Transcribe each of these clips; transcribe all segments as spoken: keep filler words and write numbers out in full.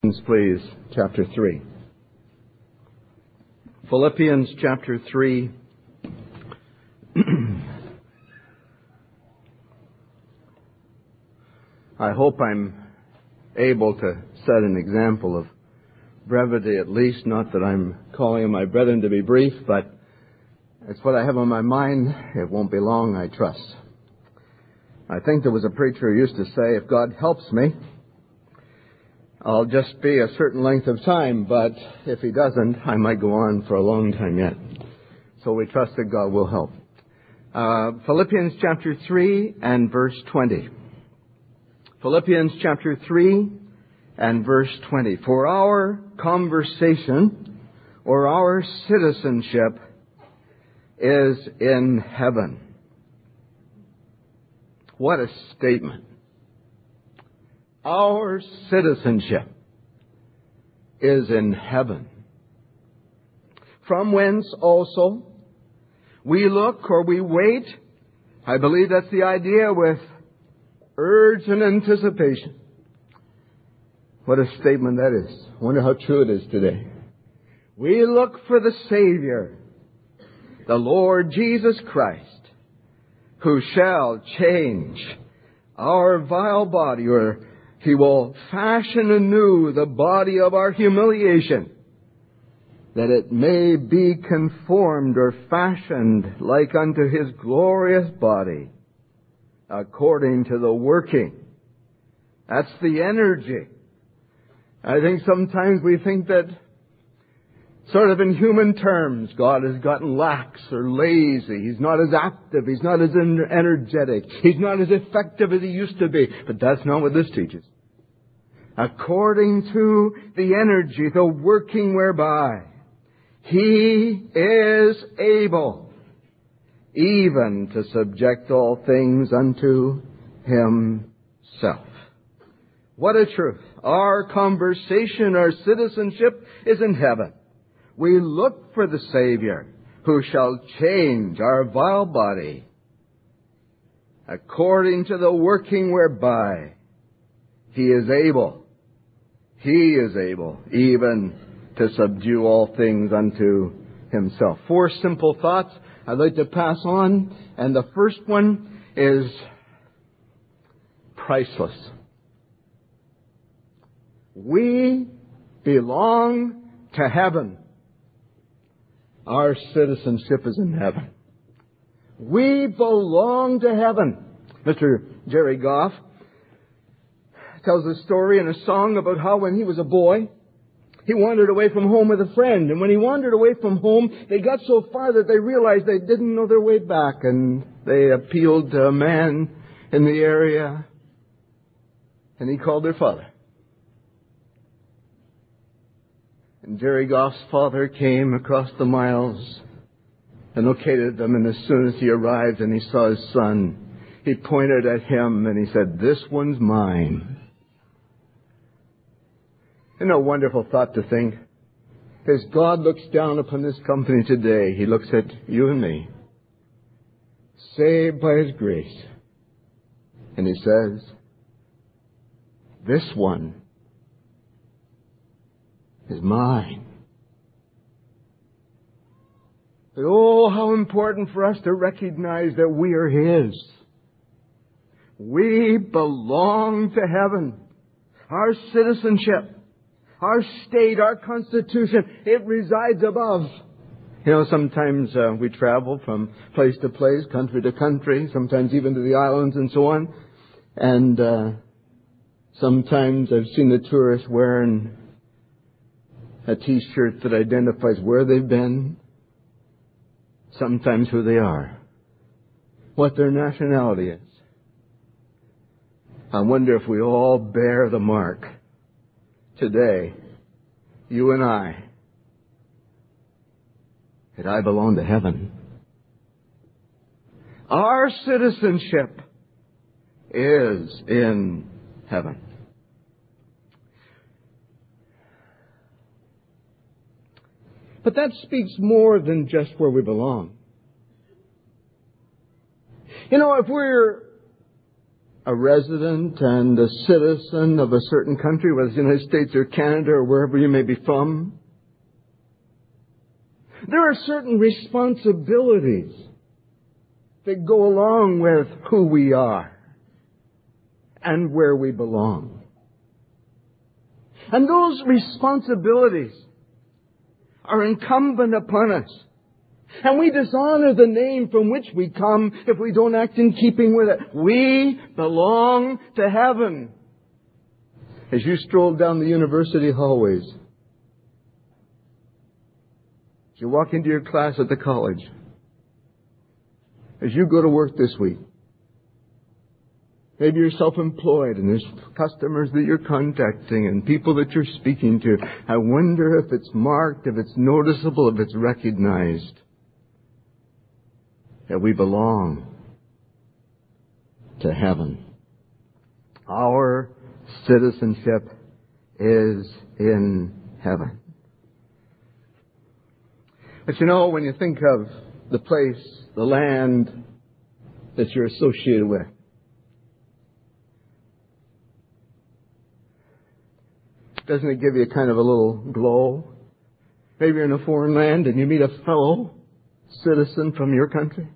Please, chapter three. Philippians chapter three. I hope I'm able to set an example of brevity at least, not that I'm calling on my brethren to be brief, but it's what I have on my mind. It won't be long, I trust. I think there was a preacher who used to say, if God helps me, I'll just be a certain length of time, but if He doesn't, I might go on for a long time yet. So we trust that God will help. Uh, Philippians chapter three and verse twenty. Philippians chapter three and verse twenty. For our conversation or our citizenship is in heaven. What a statement. Our citizenship is in heaven, from whence also we look or we wait. I believe that's the idea, with urgent anticipation. What a statement that is. I wonder how true it is today. We look for the Savior, the Lord Jesus Christ, who shall change our vile body, or He will fashion anew the body of our humiliation, that it may be conformed or fashioned like unto His glorious body, according to the working. That's the energy. I think sometimes we think that, sort of in human terms, God has gotten lax or lazy. He's not as active. He's not as energetic. He's not as effective as He used to be. But that's not what this teaches. According to the energy, the working whereby He is able even to subject all things unto Himself. What a truth. Our conversation, our citizenship is in heaven. We look for the Savior who shall change our vile body according to the working whereby He is able. He is able even to subdue all things unto Himself. Four simple thoughts I'd like to pass on. And the first one is priceless. We belong to heaven. Our citizenship is in heaven. We belong to heaven. Mister Jerry Goff tells a story in a song about how when he was a boy, he wandered away from home with a friend. And when he wandered away from home, they got so far that they realized they didn't know their way back. And they appealed to a man in the area, and he called their father. And Jerry Goff's father came across the miles and located them. And as soon as he arrived and he saw his son, he pointed at him and he said, "This one's mine." Isn't it a wonderful thought to think? As God looks down upon this company today, He looks at you and me, saved by His grace. And He says, "This one is mine." But oh, how important for us to recognize that we are His. We belong to heaven. Our citizenship, our state, our constitution, it resides above. You know, sometimes uh, we travel from place to place, country to country, sometimes even to the islands and so on. And uh, sometimes I've seen the tourists wearing a T-shirt that identifies where they've been, sometimes who they are, what their nationality is. I wonder if we all bear the mark today, you and I, that I belong to heaven. Our citizenship is in heaven. But that speaks more than just where we belong. You know, if we're a resident and a citizen of a certain country, whether it's the United States or Canada or wherever you may be from, there are certain responsibilities that go along with who we are and where we belong. And those responsibilities are incumbent upon us. And we dishonor the name from which we come if we don't act in keeping with it. We belong to heaven. As you stroll down the university hallways, as you walk into your class at the college, as you go to work this week, maybe you're self-employed and there's customers that you're contacting and people that you're speaking to. I wonder if it's marked, if it's noticeable, if it's recognized that we belong to heaven. Our citizenship is in heaven. But you know, when you think of the place, the land that you're associated with, doesn't it give you kind of a little glow? Maybe you're in a foreign land and you meet a fellow citizen from your country.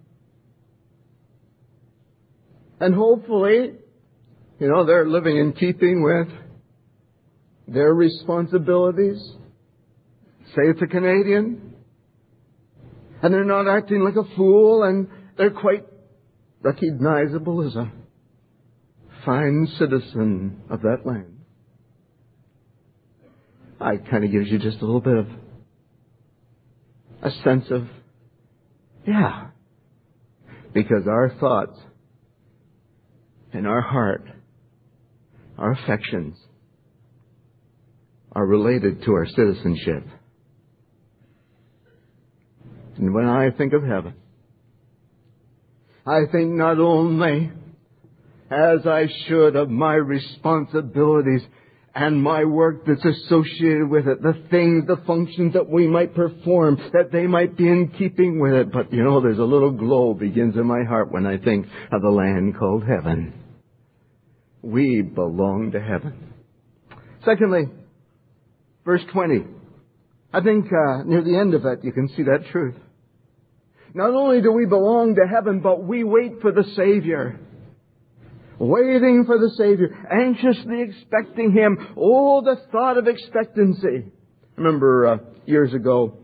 And hopefully, you know, they're living in keeping with their responsibilities. Say it's a Canadian. And they're not acting like a fool, and they're quite recognizable as a fine citizen of that land. It kind of gives you just a little bit of a sense of, yeah, because our thoughts and our heart, our affections are related to our citizenship. And when I think of heaven, I think not only as I should of my responsibilities and my work that's associated with it, the things, the functions that we might perform, that they might be in keeping with it. But, you know, there's a little glow begins in my heart when I think of the land called heaven. We belong to heaven. Secondly, verse twenty. I think uh, near the end of it, you can see that truth. Not only do we belong to heaven, but we wait for the Savior. Waiting for the Savior, anxiously expecting Him. Oh, the thought of expectancy. I remember uh, years ago,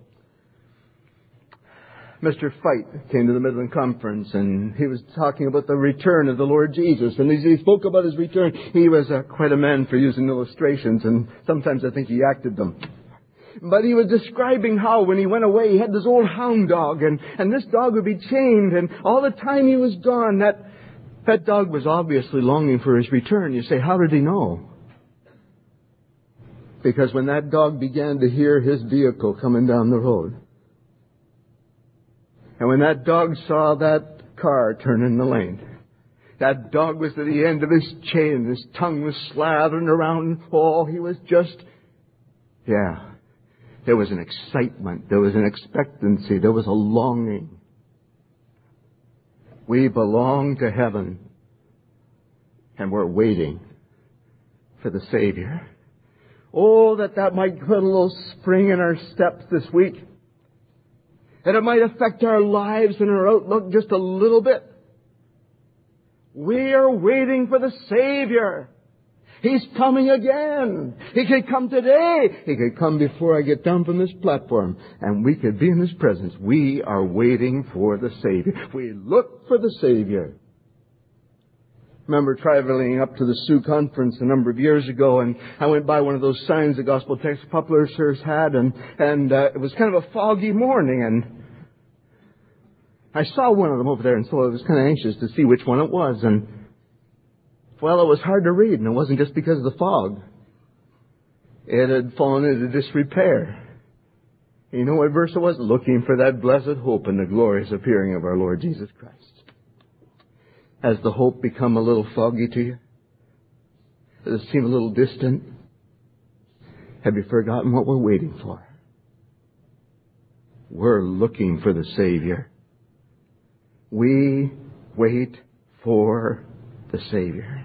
Mister Fight came to the Midland Conference and he was talking about the return of the Lord Jesus. And as he spoke about His return, he was uh, quite a man for using illustrations, and sometimes I think he acted them. But he was describing how when he went away, he had this old hound dog, and, and this dog would be chained, and all the time he was gone, that That dog was obviously longing for his return. You say, how did he know? Because when that dog began to hear his vehicle coming down the road, and when that dog saw that car turn in the lane, that dog was at the end of his chain. His tongue was slathering around. Oh, he was just, yeah. There was an excitement. There was an expectancy. There was a longing. We belong to heaven, and we're waiting for the Savior. Oh, that that might put a little spring in our steps this week. And it might affect our lives and our outlook just a little bit. We are waiting for the Savior. He's coming again. He could come today. He could come before I get down from this platform, and we could be in His presence. We are waiting for the Savior. We look for the Savior. I remember traveling up to the Sioux Conference a number of years ago, and I went by one of those signs the Gospel Text Publishers had, and, and uh, it was kind of a foggy morning, and I saw one of them over there, and so I was kind of anxious to see which one it was, and well, it was hard to read, and it wasn't just because of the fog. It had fallen into disrepair. You know what verse it was? Looking for that blessed hope and the glorious appearing of our Lord Jesus Christ. Has the hope become a little foggy to you? Does it seem a little distant? Have you forgotten what we're waiting for? We're looking for the Savior. We wait for the Savior.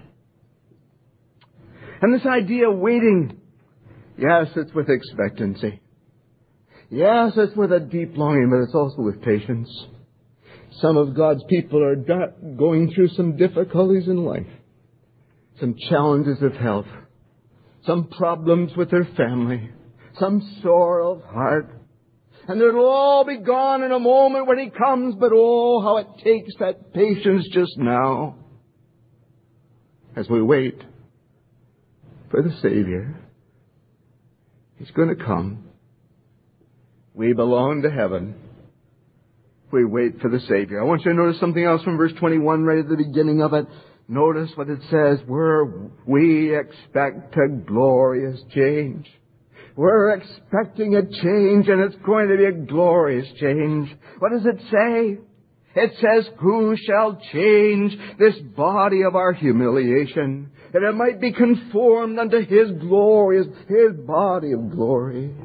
And this idea of waiting, yes, it's with expectancy. Yes, it's with a deep longing, but it's also with patience. Some of God's people are going through some difficulties in life, some challenges of health, some problems with their family, some sorrow of heart. And it'll all be gone in a moment when He comes, but oh, how it takes that patience just now as we wait for the Savior. He's going to come. We belong to heaven. We wait for the Savior. I want you to notice something else from verse twenty-one, right at the beginning of it. Notice what it says. We're, we expect a glorious change. We're expecting a change, and it's going to be a glorious change. What does it say? It says, who shall change this body of our humiliation, that it might be conformed unto His glorious, His body of glory.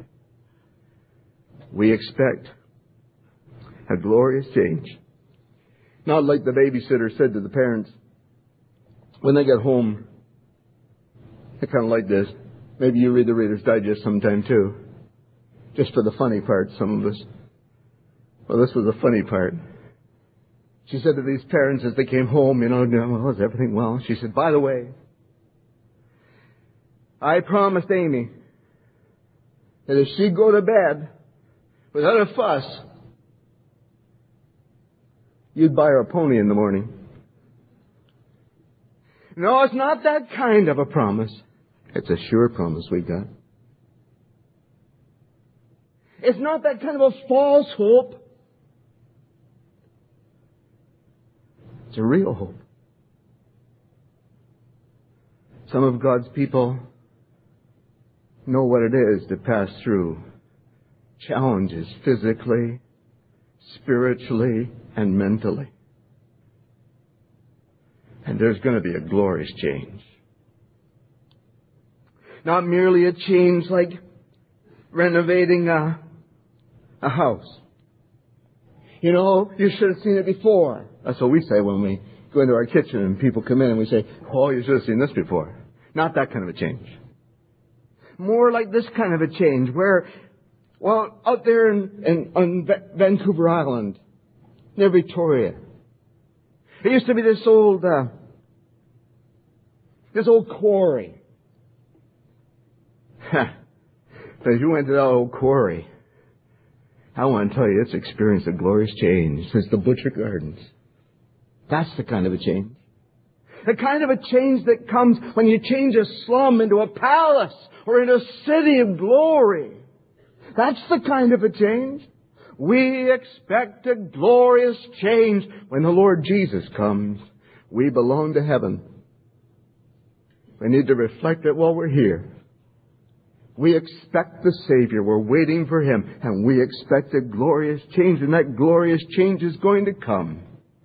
We expect a glorious change. Not like the babysitter said to the parents when they get home. They kind of like this. Maybe you read the Reader's Digest sometime too. Just for the funny part, some of us. Well, this was the funny part. She said to these parents as they came home, you know, well, is everything well? She said, by the way, I promised Amy that if she'd go to bed without a fuss, you'd buy her a pony in the morning. No, it's not that kind of a promise. It's a sure promise we got. It's not that kind of a false hope. It's a real hope. Some of God's people know what it is to pass through challenges physically, spiritually, and mentally. And there's going to be a glorious change. Not merely a change like renovating a, a house. You know, you should have seen it before. That's what we say when we go into our kitchen and people come in and we say, oh, you should have seen this before. Not that kind of a change. More like this kind of a change where, well, out there in, in on Vancouver Island, near Victoria, there used to be this old, uh, this old quarry. But if you went to that old quarry, I want to tell you, it's experienced a glorious change since the Butcher Gardens. That's the kind of a change. The kind of a change that comes when you change a slum into a palace or into a city of glory. That's the kind of a change. We expect a glorious change when the Lord Jesus comes. We belong to heaven. We need to reflect it while we're here. We expect the Savior. We're waiting for Him. And we expect a glorious change. And that glorious change is going to come.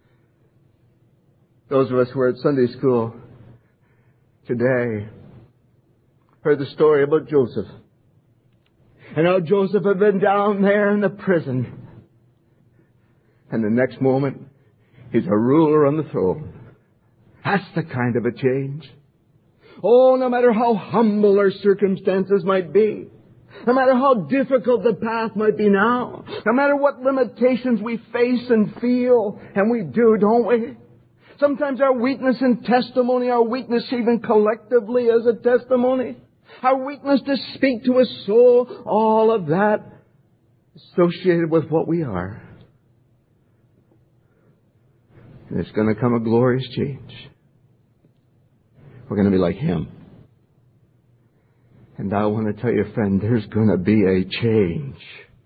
Those of us who are at Sunday school today heard the story about Joseph. And how Joseph had been down there in the prison. And the next moment, he's a ruler on the throne. That's the kind of a change. Oh, no matter how humble our circumstances might be, no matter how difficult the path might be now, no matter what limitations we face and feel, and we do, don't we? Sometimes our weakness in testimony, our weakness even collectively as a testimony, our weakness to speak to a soul, all of that associated with what we are. And it's going to come a glorious change. We're going to be like Him. And I want to tell you, friend, there's going to be a change.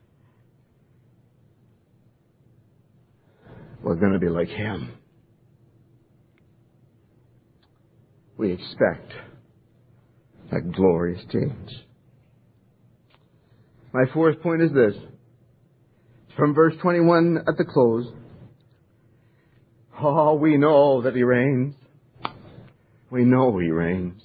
We're going to be like Him. We expect a glorious change. My fourth point is this. From verse twenty-one at the close. Oh, we know that He reigns. We know He reigns.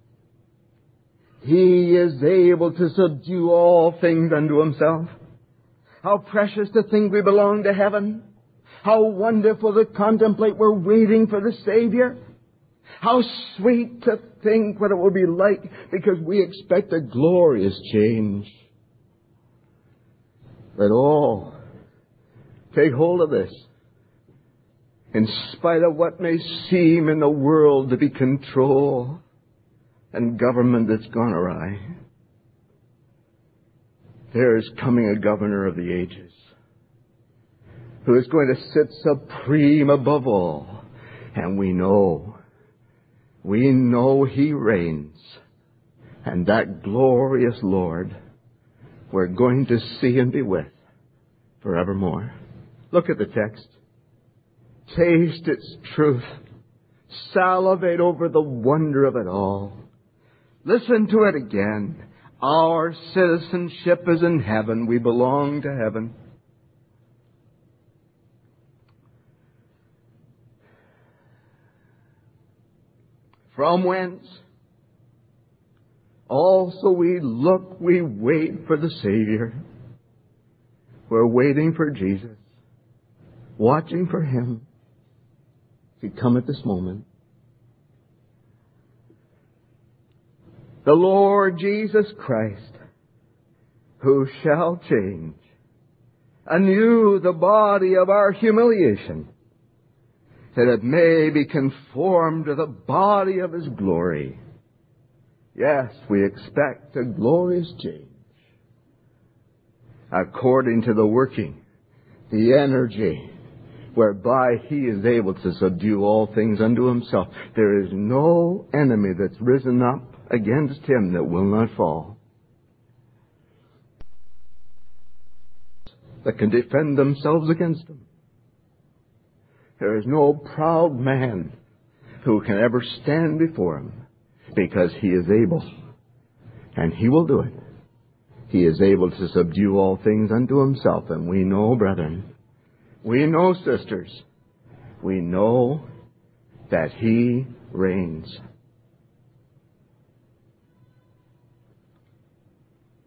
He is able to subdue all things unto Himself. How precious to think we belong to heaven. How wonderful to contemplate we're waiting for the Savior. How sweet to think what it will be like, because we expect a glorious change. Let all take hold of this. In spite of what may seem in the world to be control and government that's gone awry, there is coming a governor of the ages who is going to sit supreme above all. And we know, we know He reigns. And that glorious Lord we're going to see and be with forevermore. Look at the text. Taste its truth. Salivate over the wonder of it all. Listen to it again. Our citizenship is in heaven. We belong to heaven. From whence also we look, we wait for the Savior. We're waiting for Jesus, watching for Him to come at this moment. The Lord Jesus Christ, who shall change anew the body of our humiliation, that it may be conformed to the body of His glory. Yes, we expect a glorious change, according to the working, the energy, whereby He is able to subdue all things unto Himself. There is no enemy that's risen up against Him that will not fall, that can defend themselves against Him. There is no proud man who can ever stand before Him, because He is able, and He will do it. He is able to subdue all things unto Himself. And we know, brethren, we know, sisters, we know that He reigns.